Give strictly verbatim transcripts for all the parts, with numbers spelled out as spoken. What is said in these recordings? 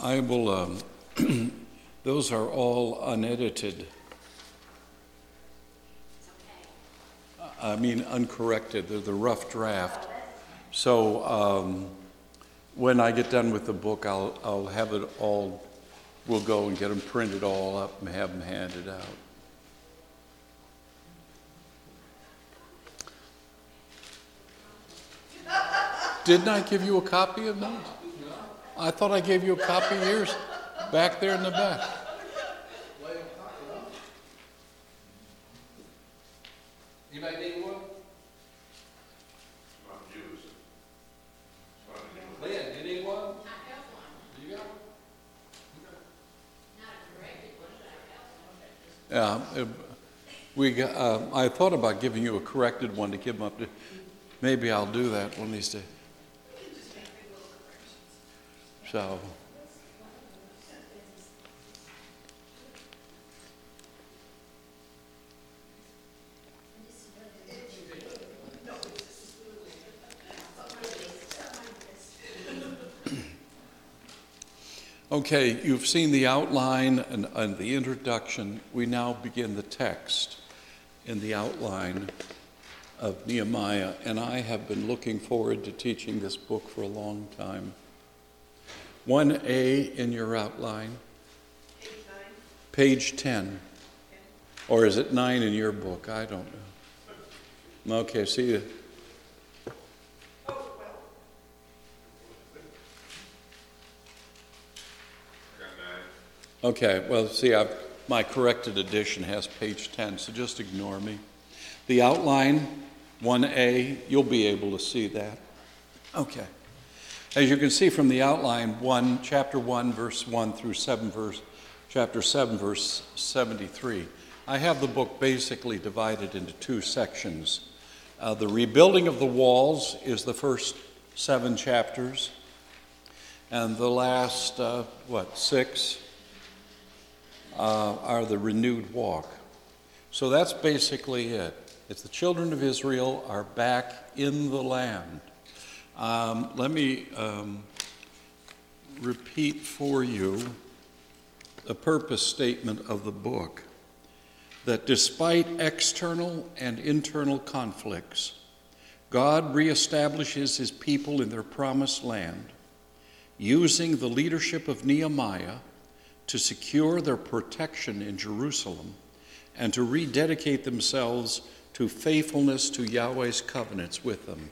I will, um, those are all unedited. I mean, uncorrected. They're the rough draft. So um, when I get done with the book, I'll, I'll have it all, we'll go and get them printed all up and have them handed out. Didn't I give you a copy of those? I thought I gave you a copy of yours back there in the back. You might need one? Lynn, you need one? I have one. Do you got one? Not a corrected one, but I have one. Yeah, uh, we got, uh, I thought about giving you a corrected one to give them up to, maybe I'll do that one of these days. So, okay, you've seen the outline and, and the introduction. We now begin the text in the outline of Nehemiah, and I have been looking forward to teaching this book for a long time. one A in your outline. Page nine. Page ten. Or is it nine in your book? I don't know. Okay, see you. Okay, well, see, I've, my corrected edition has page ten, so just ignore me. The outline, one A, you'll be able to see that. Okay. As you can see from the outline, one, chapter one, verse one through seven, verse, chapter seven, verse seventy-three. I have the book basically divided into two sections. Uh, the rebuilding of the walls is the first seven chapters, and the last, uh, what, six uh, are the renewed walk. So that's basically it. It's the children of Israel are back in the land. Um, let me um, repeat for you the purpose statement of the book, that despite external and internal conflicts, God reestablishes his people in their promised land, using the leadership of Nehemiah to secure their protection in Jerusalem and to rededicate themselves to faithfulness to Yahweh's covenants with them.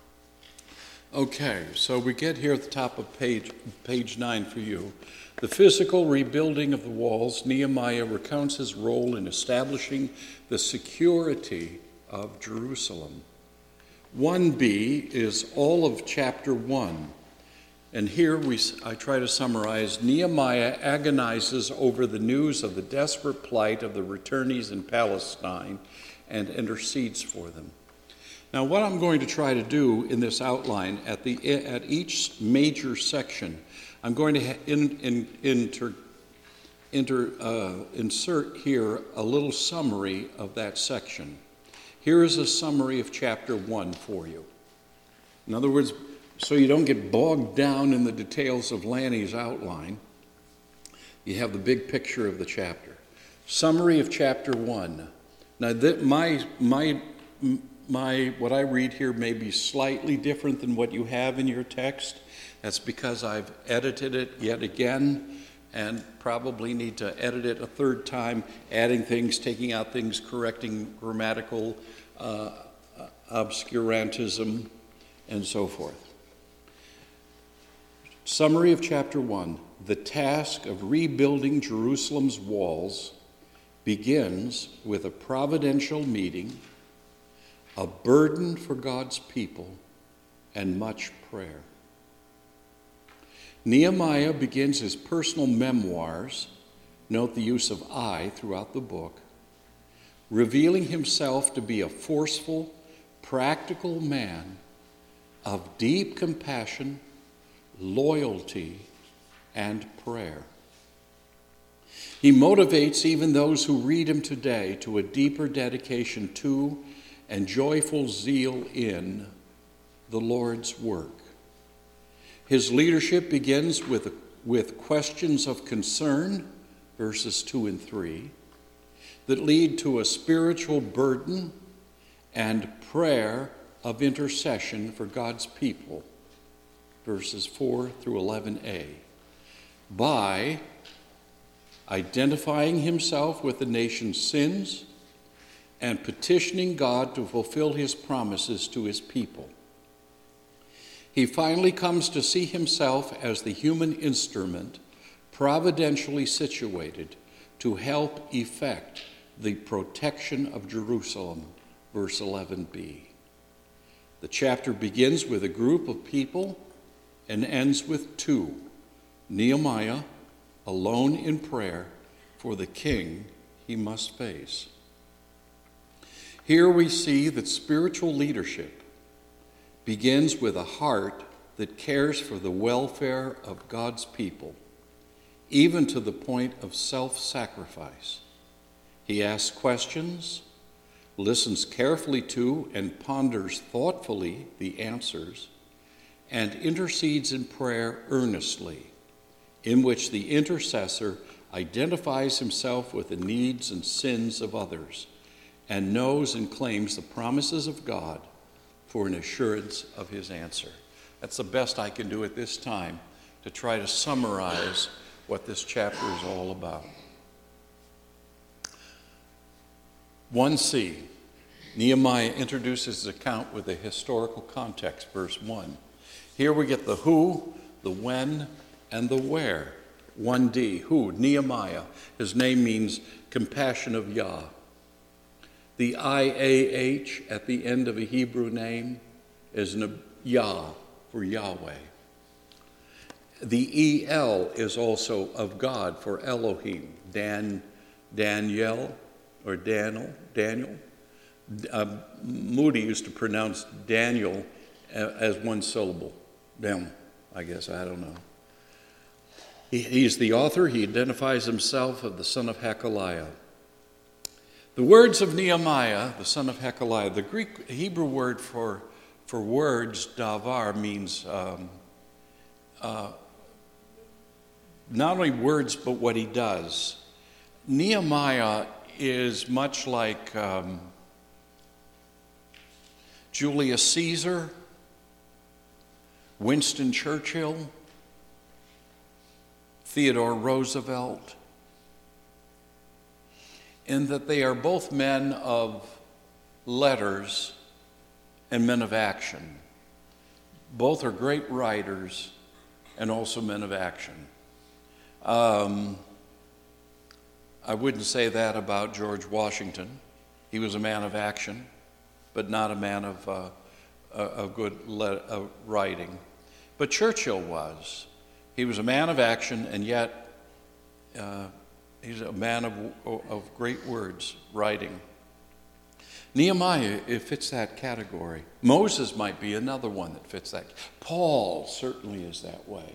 Okay, so we get here at the top of page, page nine for you. The physical rebuilding of the walls, Nehemiah recounts his role in establishing the security of Jerusalem. one B is all of chapter one. And here we, I try to summarize, Nehemiah agonizes over the news of the desperate plight of the returnees in Palestine and intercedes for them. Now, what I'm going to try to do in this outline, at the at each major section, I'm going to in, in, inter, inter, uh, insert here a little summary of that section. Here is a summary of chapter one for you. In other words, so you don't get bogged down in the details of Lanny's outline, you have the big picture of the chapter. Summary of chapter one. Now, that my my. My, what I read here may be slightly different than what you have in your text. That's because I've edited it yet again and probably need to edit it a third time, adding things, taking out things, correcting grammatical uh, obscurantism, and so forth. Summary of chapter one. The task of rebuilding Jerusalem's walls begins with a providential meeting, a burden for God's people, and much prayer. Nehemiah begins his personal memoirs, note the use of I throughout the book, revealing himself to be a forceful, practical man of deep compassion, loyalty, and prayer. He motivates even those who read him today to a deeper dedication to and joyful zeal in the Lord's work. His leadership begins with a with questions of concern, verses two and three, that lead to a spiritual burden and prayer of intercession for God's people, verses four through eleven a, by identifying himself with the nation's sins and petitioning God to fulfill his promises to his people. He finally comes to see himself as the human instrument providentially situated to help effect the protection of Jerusalem, verse eleven b. The chapter begins with a group of people and ends with two, Nehemiah alone in prayer for the king he must face. Here we see that spiritual leadership begins with a heart that cares for the welfare of God's people, even to the point of self-sacrifice. He asks questions, listens carefully to and ponders thoughtfully the answers, and intercedes in prayer earnestly, in which the intercessor identifies himself with the needs and sins of others and knows and claims the promises of God for an assurance of his answer. That's the best I can do at this time to try to summarize what this chapter is all about. one c, Nehemiah introduces his account with a historical context, verse one. Here we get the who, the when, and the where. one d, who, Nehemiah. His name means compassion of Yah. The I A H at the end of a Hebrew name is an Yah for Yahweh. The E L is also of God for Elohim. Dan, Daniel, or Daniel, Daniel. Uh, Moody used to pronounce Daniel as one syllable. Them, I guess, I don't know. He, he's the author. He identifies himself as the son of Hekeliah. The words of Nehemiah, the son of Hekeliah, the Greek Hebrew word for, for words, davar, means um, uh, not only words, but what he does. Nehemiah is much like um, Julius Caesar, Winston Churchill, Theodore Roosevelt, in that they are both men of letters and men of action. Both are great writers and also men of action. Um, I wouldn't say that about George Washington. He was a man of action, but not a man of, uh, of good le- uh, writing. But Churchill was. He was a man of action, and yet uh, he's a man of, of great words, writing. Nehemiah, it fits that category. Moses might be another one that fits that. Paul certainly is that way.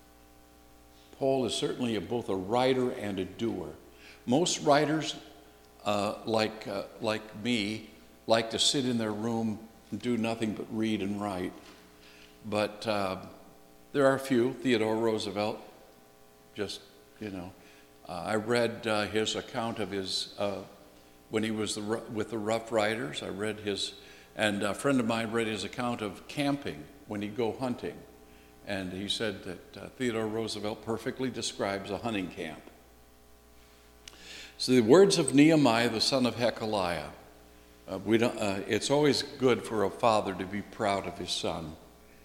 Paul is certainly a, both a writer and a doer. Most writers, uh, like, uh, like me, like to sit in their room and do nothing but read and write. But uh, there are a few. Theodore Roosevelt, just, you know. Uh, I read uh, his account of his, uh, when he was the, with the Rough Riders. I read his, and a friend of mine read his account of camping when he'd go hunting. And he said that uh, Theodore Roosevelt perfectly describes a hunting camp. So the words of Nehemiah, the son of Hekeliah. Uh, we don't, uh, it's always good for a father to be proud of his son.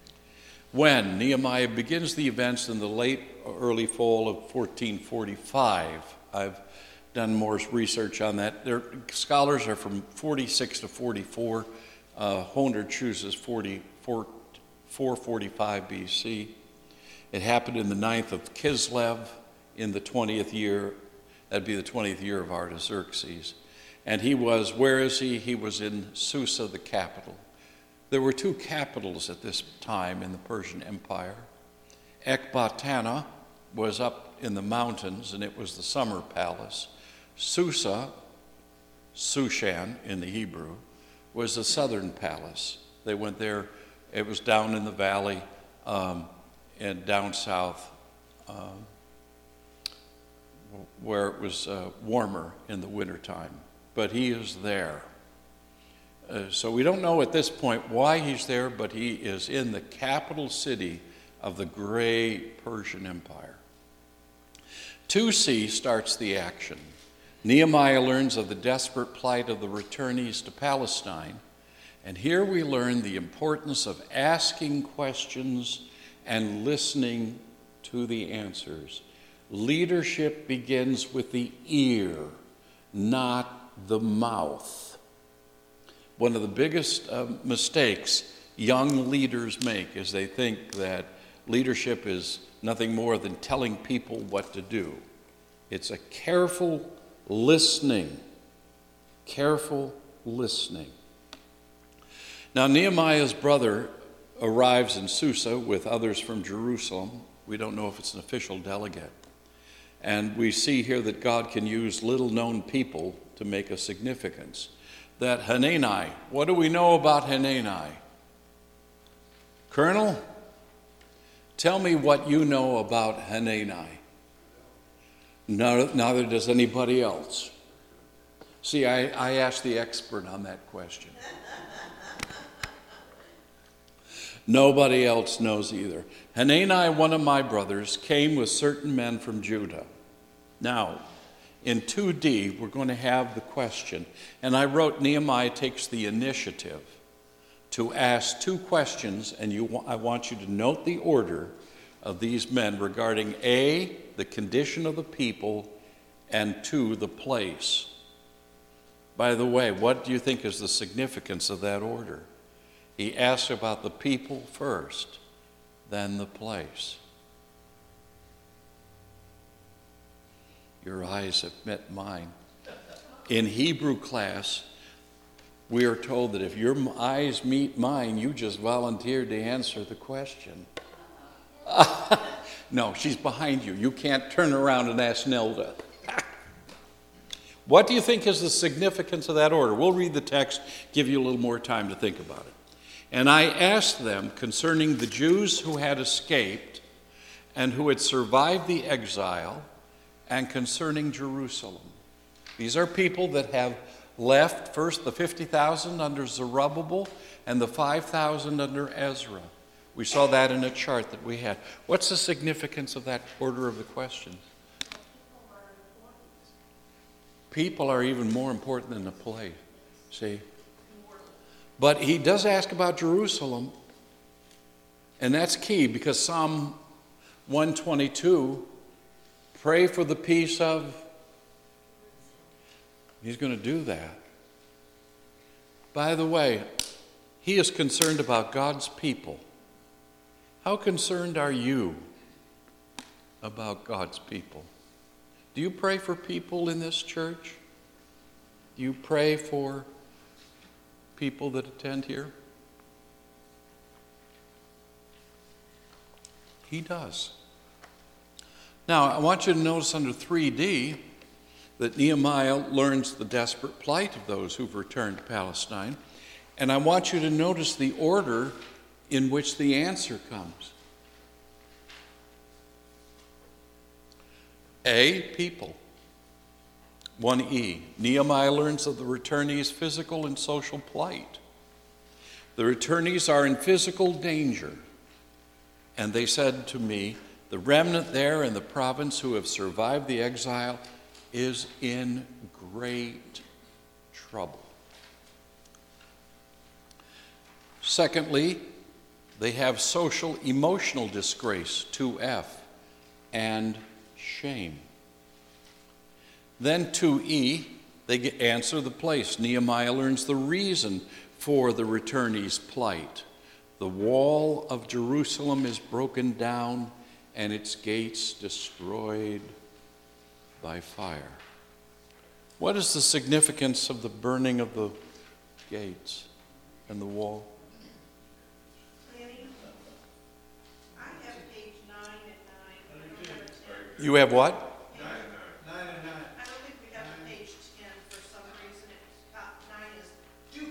When Nehemiah begins the events in the late or early fall of fourteen forty-five, I've done more research on that. There, scholars are from forty-six to forty-four. Uh, Honer chooses forty-four, four forty-five B C. It happened in the ninth of Kislev in the twentieth year. That'd be the twentieth year of Artaxerxes. And he was, where is he? He was in Susa, the capital. There were two capitals at this time in the Persian Empire. Ecbatana was up in the mountains, and it was the summer palace. Susa, Sushan in the Hebrew, was the southern palace. They went there. It was down in the valley um, and down south uh, where it was uh, warmer in the wintertime. But he is there. Uh, so we don't know at this point why he's there, but he is in the capital city of the great Persian Empire. two C starts the action. Nehemiah learns of the desperate plight of the returnees to Palestine, and here we learn the importance of asking questions and listening to the answers. Leadership begins with the ear, not the mouth. One of the biggest uh, mistakes young leaders make is they think that leadership is nothing more than telling people what to do. It's a careful listening, careful listening. Now, Nehemiah's brother arrives in Susa with others from Jerusalem. We don't know if it's an official delegate. And we see here that God can use little-known people to make a significance. That Hanani, what do we know about Hanani? Colonel, tell me what you know about Hanani. Neither does anybody else. See, I, I asked the expert on that question. Nobody else knows either. Hanani, one of my brothers, came with certain men from Judah. Now, in two D, we're going to have the question. And I wrote, Nehemiah takes the initiative to ask two questions, and you, I want you to note the order of these men regarding A, the condition of the people, and two, the place. By the way, what do you think is the significance of that order? He asks about the people first, then the place. Your eyes have met mine. In Hebrew class, we are told that if your eyes meet mine, you just volunteered to answer the question. No, she's behind you. You can't turn around and ask Nelda. What do you think is the significance of that order? We'll read the text, give you a little more time to think about it. And I asked them concerning the Jews who had escaped and who had survived the exile, and concerning Jerusalem. These are people that have left, first the fifty thousand under Zerubbabel and the five thousand under Ezra. We saw that in a chart that we had. What's the significance of that order of the questions? People are even more important than the place. See? But he does ask about Jerusalem, and that's key because Psalm one twenty-two, pray for the peace of, he's going to do that. By the way, he is concerned about God's people. How concerned are you about God's people? Do you pray for people in this church? Do you pray for people that attend here? He does. Now, I want you to notice under three D that Nehemiah learns the desperate plight of those who've returned to Palestine. And I want you to notice the order in which the answer comes. A, people. one E, Nehemiah learns of the returnees' physical and social plight. The returnees are in physical danger. And they said to me, the remnant there in the province who have survived the exile is in great trouble. Secondly, they have social emotional disgrace, two F, and shame. Then two E, they answer the place. Nehemiah learns the reason for the returnees' plight. The wall of Jerusalem is broken down and its gates destroyed by fire. What is the significance of the burning of the gates and the wall? Lanny, I have page nine and nine. I don't have a ten. You have what? Nine and nine. I don't think we have a page ten for some reason. It's got, nine is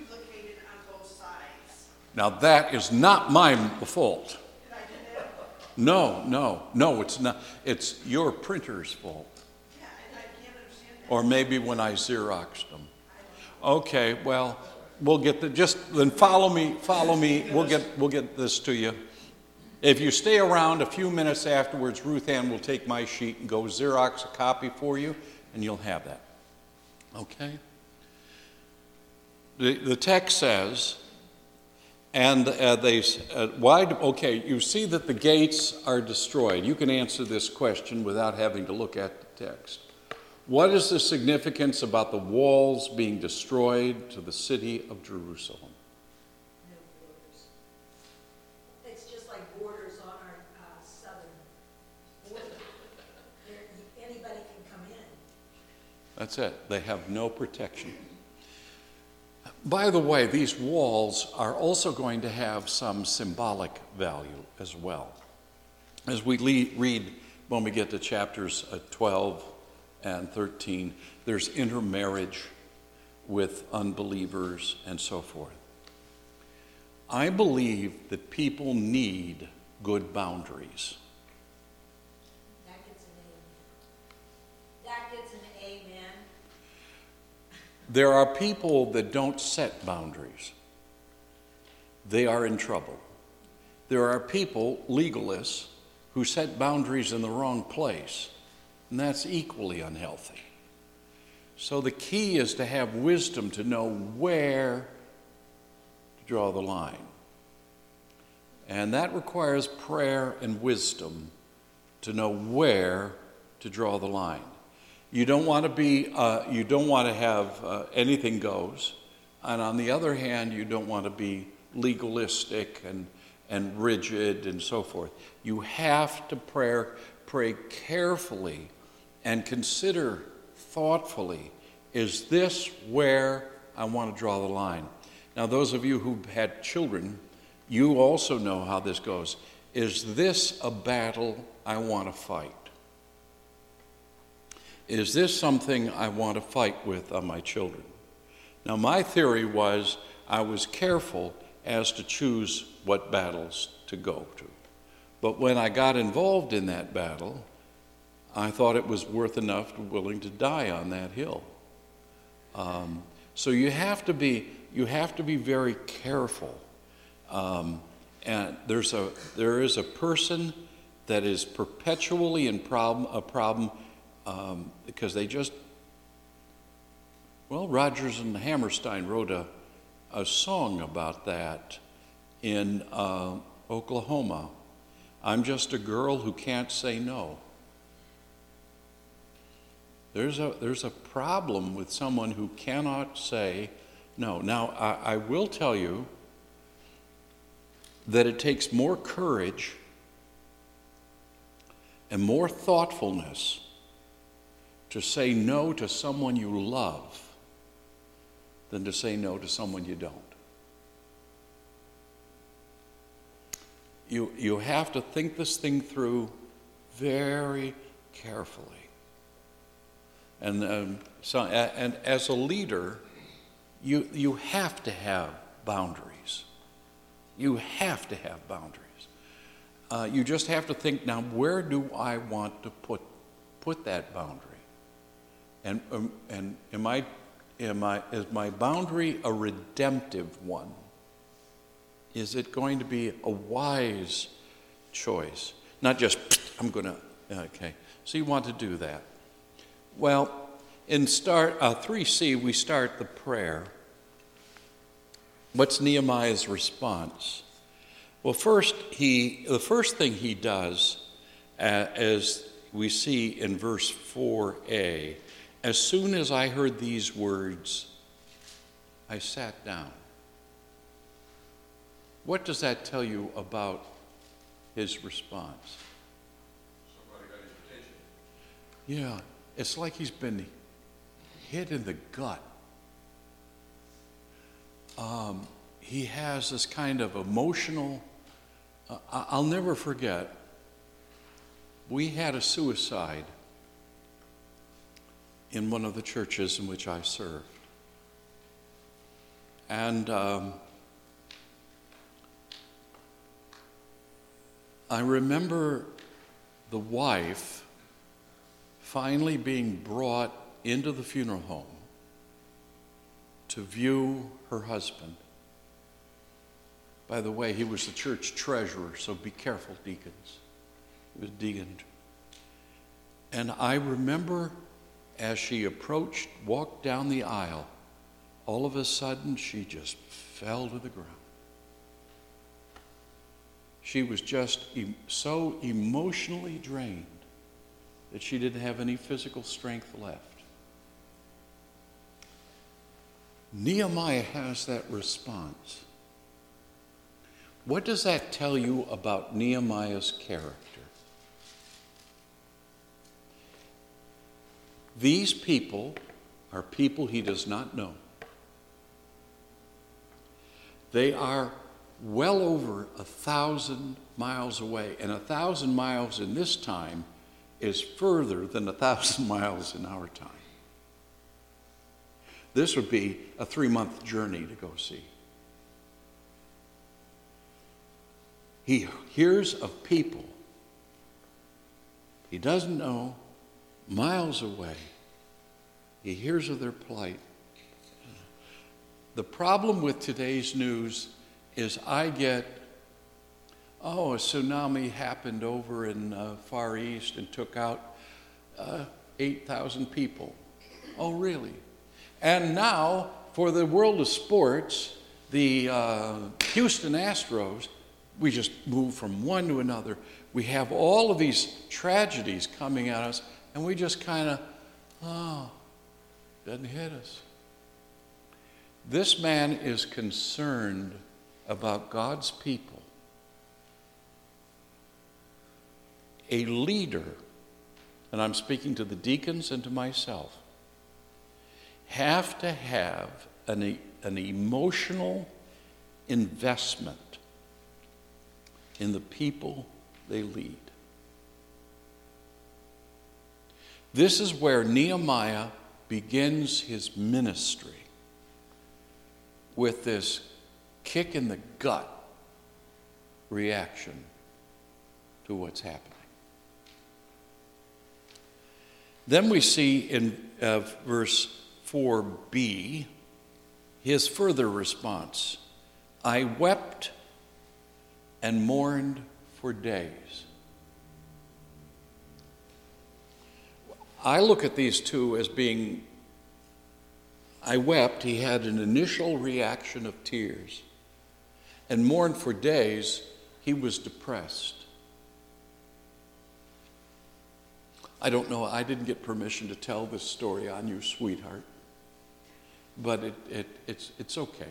duplicated on both sides. Now that is not my fault. Did I do that? No, no, no, it's not. It's your printer's fault. Yeah, and I can't understand that. Or maybe when I Xeroxed them. Okay, well, we'll get the, just, then follow me, follow me, we'll get, we'll get this to you. If you stay around a few minutes afterwards, Ruth Ann will take my sheet and go Xerox a copy for you, and you'll have that. Okay? The, the text says, and uh, they, uh, why, do, okay, you see that the gates are destroyed. You can answer this question without having to look at the text. What is the significance about the walls being destroyed to the city of Jerusalem? No borders. It's just like borders on our uh, southern border. There, anybody can come in. That's it. They have no protection. By the way, these walls are also going to have some symbolic value as well. As we le- read, when we get to chapters uh, twelve and thirteen, there's intermarriage with unbelievers and so forth. I believe that people need good boundaries. That gets an amen. That gets an amen. There are people that don't set boundaries. They are in trouble. There are people, legalists, who set boundaries in the wrong place, and that's equally unhealthy. So the key is to have wisdom to know where to draw the line. And that requires prayer and wisdom to know where to draw the line. You don't want to be, uh, you don't want to have uh, anything goes. And on the other hand, you don't want to be legalistic and, and rigid and so forth. You have to pray, pray carefully and consider thoughtfully, is this where I want to draw the line? Now, those of you who've had children, you also know how this goes. Is this a battle I want to fight? Is this something I want to fight with on my children? Now, my theory was I was careful as to choose what battles to go to. But when I got involved in that battle, I thought it was worth enough to willing to die on that hill. Um, so you have to be you have to be very careful. Um, and there's a there is a person that is perpetually in problem a problem um, because they just well Rodgers and Hammerstein wrote a a song about that in uh, Oklahoma. I'm just a girl who can't say no. There's a, there's a problem with someone who cannot say no. Now, I, I will tell you that it takes more courage and more thoughtfulness to say no to someone you love than to say no to someone you don't. You, you have to think this thing through very carefully. And um, so, and as a leader, you you have to have boundaries. You have to have boundaries. Uh, you just have to think, now, where do I want to put put that boundary? And um, and am I am I is my boundary a redemptive one? Is it going to be a wise choice? Not just I'm going to okay. So you want to do that. Well, in start uh, three C, we start the prayer. What's Nehemiah's response? Well, first, he the first thing he does, uh, as we see in verse four a, as soon as I heard these words, I sat down. What does that tell you about his response? Somebody got his attention. Yeah. It's like he's been hit in the gut. Um, he has this kind of emotional, uh, I'll never forget, we had a suicide in one of the churches in which I served. And um, I remember the wife finally being brought into the funeral home to view her husband. By the way, he was the church treasurer, so be careful, deacons. He was deacon. And I remember as she approached, walked down the aisle, all of a sudden she just fell to the ground. She was just em- so emotionally drained that she didn't have any physical strength left. Nehemiah has that response. What does that tell you about Nehemiah's character? These people are people he does not know. They are well over a thousand miles away, and a thousand miles in this time is further than a thousand miles in our time. This would be a three-month journey to go see. He hears of people he doesn't know, miles away. He hears of their plight. The problem with today's news is I get, oh, a tsunami happened over in uh, Far East and took out uh, eight thousand people. Oh, really? And now, for the world of sports, the uh, Houston Astros, we just move from one to another. We have all of these tragedies coming at us, and we just kind of, oh, doesn't hit us. This man is concerned about God's people. A leader, and I'm speaking to the deacons and to myself, have to have an, an emotional investment in the people they lead. This is where Nehemiah begins his ministry, with this kick in the gut reaction to what's happening. Then we see in uh, verse four b his further response. I wept and mourned for days. I look at these two as being, I wept, he had an initial reaction of tears, and mourned for days, he was depressed. I don't know, I didn't get permission to tell this story on you, sweetheart, but it, it, it's, it's okay.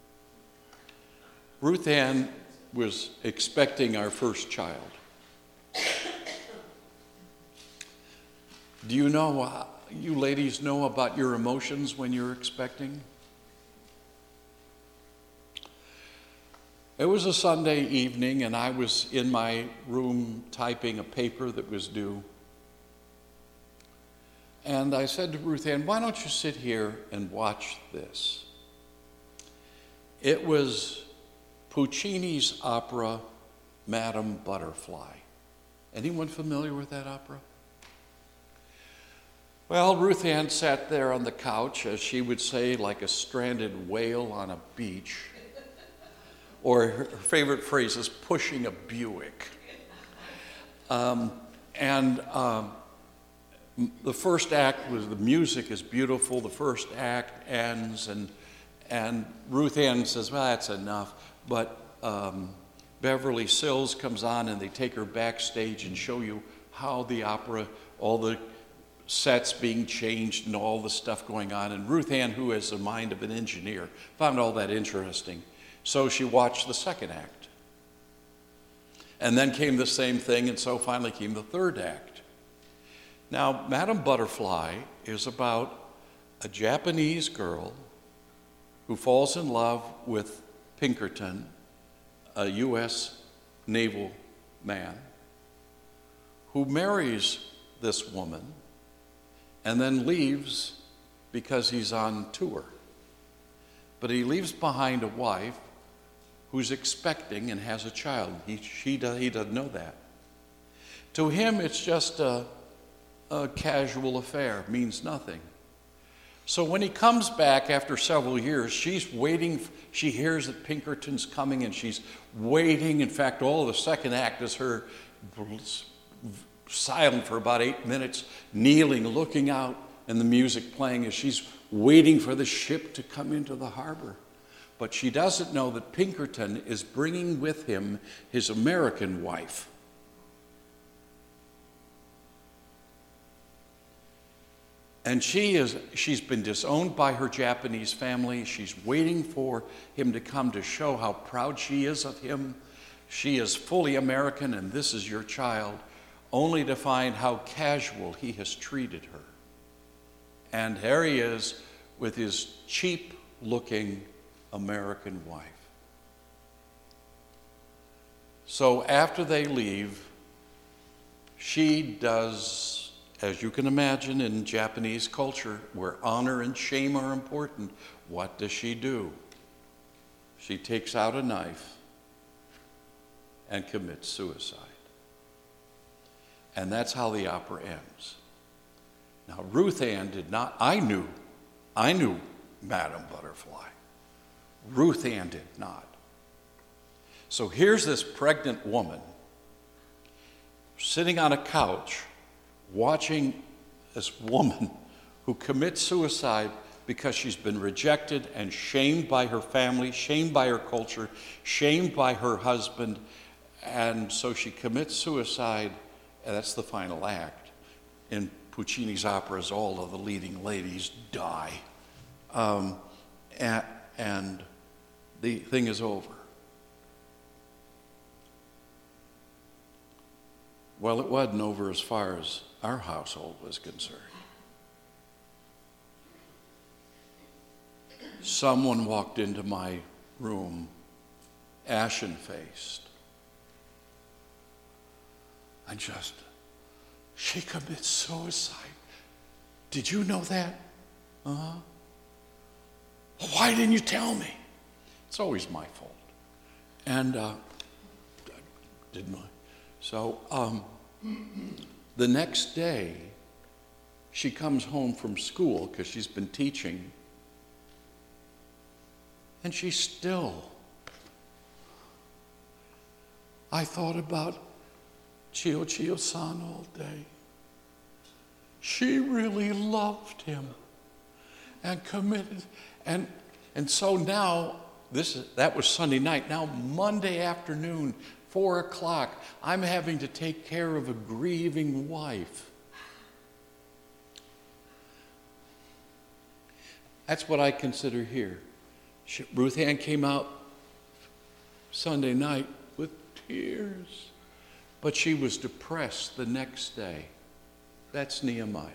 Ruth Ann was expecting our first child. Do you know, you ladies know about your emotions when you're expecting? It was a Sunday evening, and I was in my room typing a paper that was due. And I said to Ruth Ann, why don't you sit here and watch this? It was Puccini's opera, Madame Butterfly. Anyone familiar with that opera? Well, Ruth Ann sat there on the couch, as she would say, like a stranded whale on a beach. Or her favorite phrase is pushing a Buick. Um, and um, the first act was, the music is beautiful. The first act ends, and and Ruth Ann says, well, that's enough. But um, Beverly Sills comes on, and they take her backstage and show you how the opera, all the sets being changed and all the stuff going on. And Ruth Ann, who has the mind of an engineer, found all that interesting. So she watched the second act. And then came the same thing, and so finally came the third act. Now, Madame Butterfly is about a Japanese girl who falls in love with Pinkerton, a U S naval man, who marries this woman and then leaves because he's on tour. But he leaves behind a wife who's expecting and has a child. He, she does, he doesn't know that. To him, it's just a, a casual affair, means nothing. So when he comes back after several years, she's waiting. She hears that Pinkerton's coming, and she's waiting. In fact, all of the second act is her silent for about eight minutes, kneeling, looking out, and the music playing as she's waiting for the ship to come into the harbor. But she doesn't know that Pinkerton is bringing with him his American wife. And she is, she's been disowned by her Japanese family. She's waiting for him to come to show how proud she is of him. She is fully American, and this is your child, only to find how casual he has treated her. And there he is with his cheap-looking American wife. So after they leave, she does, as you can imagine in Japanese culture, where honor and shame are important, what does she do? She takes out a knife and commits suicide. And that's how the opera ends. Now, Ruth Ann did not, I knew, I knew Madame Butterfly. Ruth Ann did not. So here's this pregnant woman sitting on a couch watching this woman who commits suicide because she's been rejected and shamed by her family, shamed by her culture, shamed by her husband, and so she commits suicide, and that's the final act. In Puccini's operas, all of the leading ladies die, um, and, and the thing is over. Well, it wasn't over as far as our household was concerned. Someone walked into my room, ashen-faced, and just, she commits suicide. Did you know that? Uh-huh. Well, why didn't you tell me? It's always my fault. And, uh, didn't I? So, um, the next day, she comes home from school because she's been teaching, and she's still. I thought about Chio Chio-san all day. She really loved him and committed. And, and so now, this is, that was Sunday night. Now, Monday afternoon, four o'clock, I'm having to take care of a grieving wife. That's what I consider here. She, Ruth Ann came out Sunday night with tears, but she was depressed the next day. That's Nehemiah.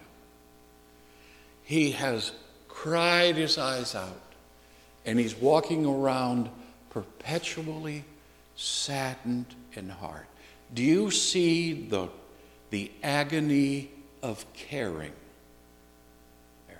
He has cried his eyes out, and he's walking around perpetually saddened in heart. Do you see the, the agony of caring there?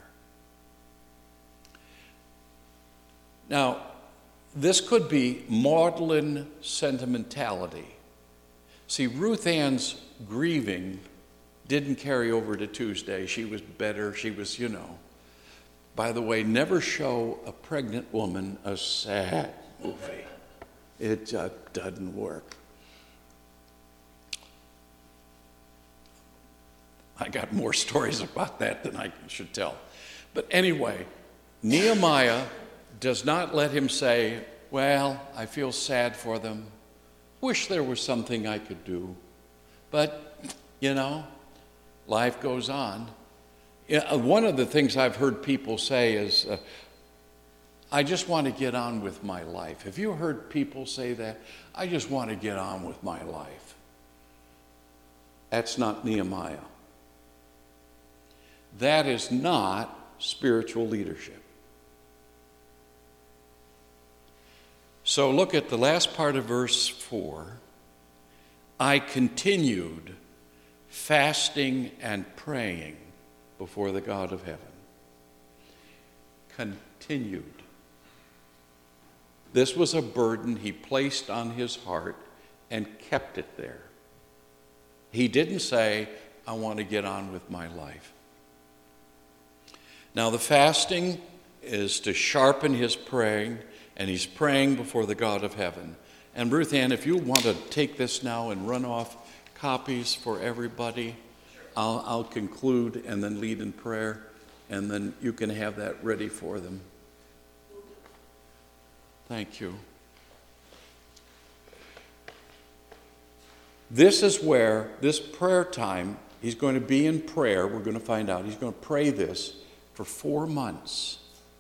Now, this could be maudlin sentimentality. See, Ruth Ann's grieving didn't carry over to Tuesday. She was better. She was, you know. By the way, never show a pregnant woman a sad movie. It just doesn't work. I got more stories about that than I should tell. But anyway, Nehemiah does not let him say, well, I feel sad for them. Wish there was something I could do. But, you know, life goes on. Yeah, one of the things I've heard people say is, uh, I just want to get on with my life. Have you heard people say that? I just want to get on with my life. That's not Nehemiah. That is not spiritual leadership. So look at the last part of verse four. I continued fasting and praying before the God of heaven. Continued. This was a burden he placed on his heart and kept it there. He didn't say, I want to get on with my life. Now, the fasting is to sharpen his praying, and he's praying before the God of heaven. And Ruth Ann, if you want to take this now and run off copies for everybody, I'll, I'll conclude and then lead in prayer, and then you can have that ready for them. Thank you. This is where, this prayer time, he's going to be in prayer. We're going to find out. He's going to pray this for four months.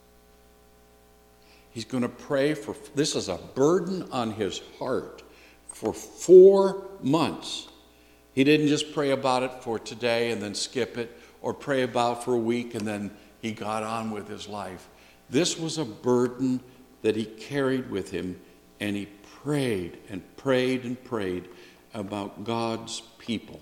He's going to pray for, this is a burden on his heart for four months. He didn't just pray about it for today and then skip it, or pray about for a week and then he got on with his life. This was a burden that he carried with him, and he prayed and prayed and prayed about God's people.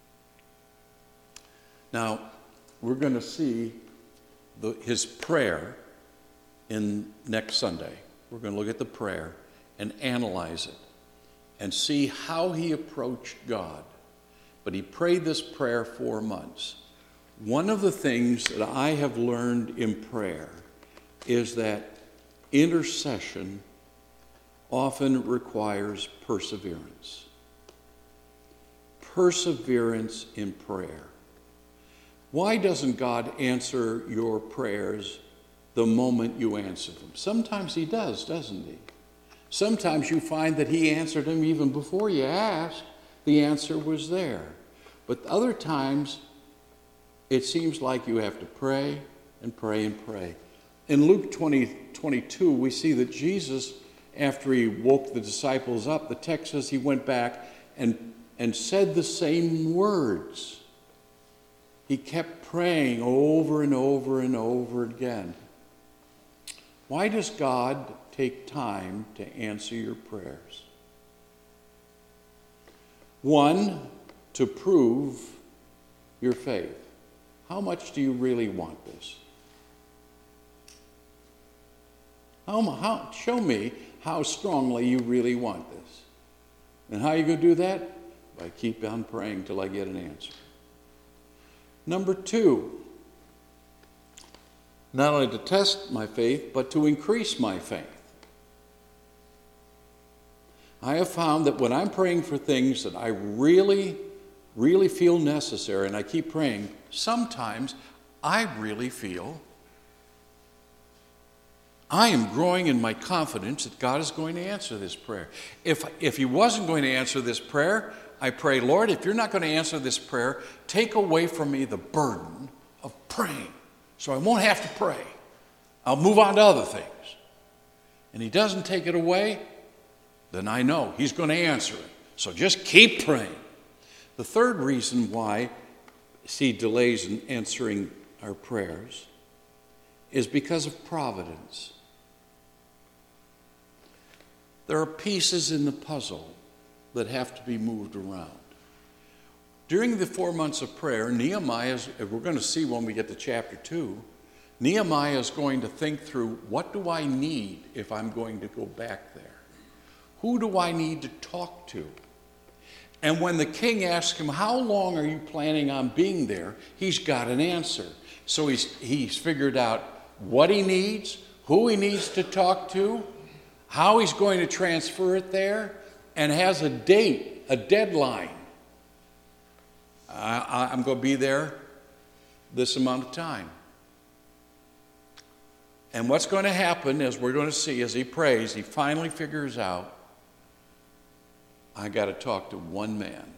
Now, we're going to see the, his prayer in next Sunday. We're going to look at the prayer and analyze it and see how he approached God. But he prayed this prayer four months. One of the things that I have learned in prayer is that intercession often requires perseverance. Perseverance in prayer. Why doesn't God answer your prayers the moment you answer them? Sometimes he does, doesn't he? Sometimes you find that he answered them even before you asked. The answer was there. But other times, it seems like you have to pray and pray and pray. In Luke twenty, twenty-two, we see that Jesus, after he woke the disciples up, the text says he went back and, and said the same words. He kept praying over and over and over again. Why does God take time to answer your prayers? One, to prove your faith. How much do you really want this? How, how, show me how strongly you really want this. And how are you going to do that? By keep on praying till I get an answer. Number two, not only to test my faith, but to increase my faith. I have found that when I'm praying for things that I really, really feel necessary, and I keep praying, sometimes I really feel I am growing in my confidence that God is going to answer this prayer. If, if he wasn't going to answer this prayer, I pray, Lord, if you're not going to answer this prayer, take away from me the burden of praying so I won't have to pray. I'll move on to other things. And he doesn't take it away, then I know he's going to answer it. So just keep praying. The third reason why see delays in answering our prayers is because of providence. There are pieces in the puzzle that have to be moved around. During the four months of prayer, Nehemiah, we're going to see when we get to chapter two, Nehemiah is going to think through, what do I need if I'm going to go back there? Who do I need to talk to? And when the king asks him, how long are you planning on being there? He's got an answer. So he's, he's figured out what he needs, who he needs to talk to, how he's going to transfer it there, and has a date, a deadline. I, I'm going to be there this amount of time. And what's going to happen, as we're going to see as he prays, he finally figures out, I got to talk to one man.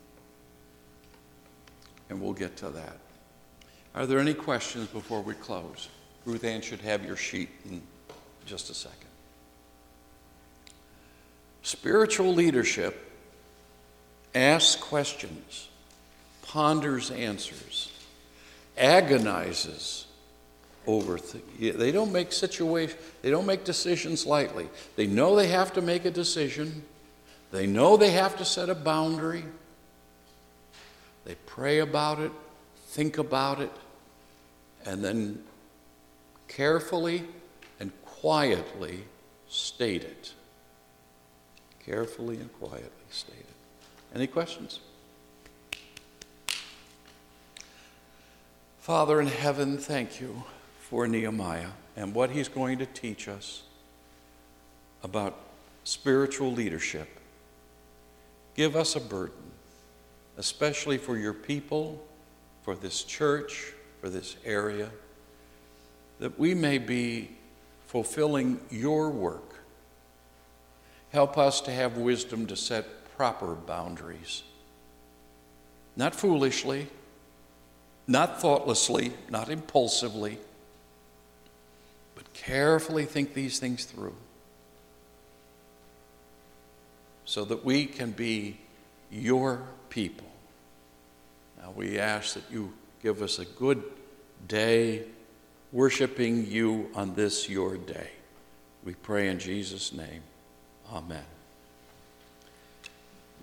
And we'll get to that. Are there any questions before we close? Ruth Ann should have your sheet in just a second. Spiritual leadership asks questions, ponders answers, agonizes over things. They don't make situation, they don't make decisions lightly. They know they have to make a decision. They know they have to set a boundary. They pray about it, think about it, and then carefully and quietly state it. Carefully and quietly state it. Any questions? Father in heaven, thank you for Nehemiah and what he's going to teach us about spiritual leadership. Give us a burden, especially for your people, for this church, for this area, that we may be fulfilling your work. Help us to have wisdom to set proper boundaries, not foolishly, not thoughtlessly, not impulsively, but carefully think these things through so that we can be your people. Now we ask that you give us a good day worshiping you on this your day. We pray in Jesus' name. Amen.